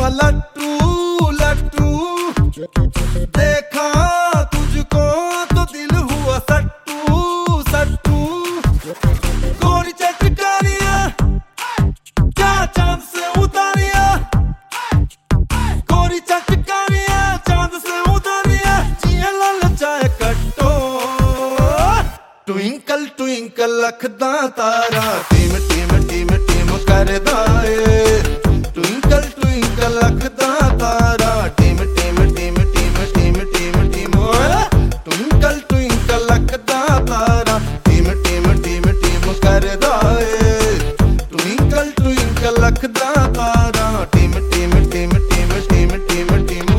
सा लट्टू लट्टू, देखा तुझको तो दिल हुआ सट्टू सट्टू। गोरी चटकारियां क्या चांद से उतारिया, गोरी चटकारियां चांद से उतारिया, जिया ललचाए कट्टो। ट्विंकल ट्विंकल लखदा तारा, टीम टीम टीम टीम करदा ए। ट्विंकल ट्विंकल लखदा तारा, टीम टीम टीम टीम टीम टीम टीम। ट्विंकल ट्विंकल लखदा तारा, टीम टीम टीम टीम करदा ए। ट्विंकल ट्विंकल लखदा तारा, टीम टीम टीम टीम टीम टीम टीम।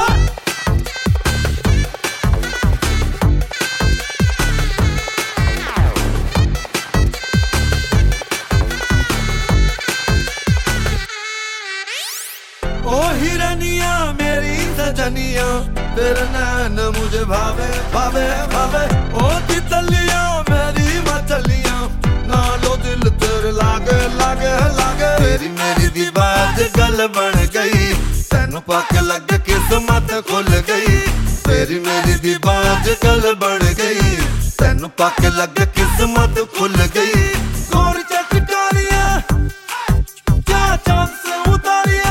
ओ हिरनिया मेरी सजनिया, तेरे नैन मुझे भावे भावे भावे। ओ तितलिया मेरी मछलिया, नालो दिल तेरे लागे लागे लागे। तेरी मेरी दीवार गल बन गई, तेनू पाके लग किस्मत खुल गई। तेरी मेरी दीवार गल बन गई, तेनू पाके लग किस्मत खुल गई। गोरी चटकारियां क्या चांद से उतारिया,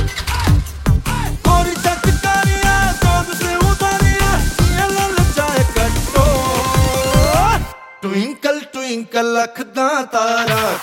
गोरी चटकारियां चांद से उतारिया, जिया ललचाए कट्टो। ट्विंकल ट्विंकल लखदा तारा,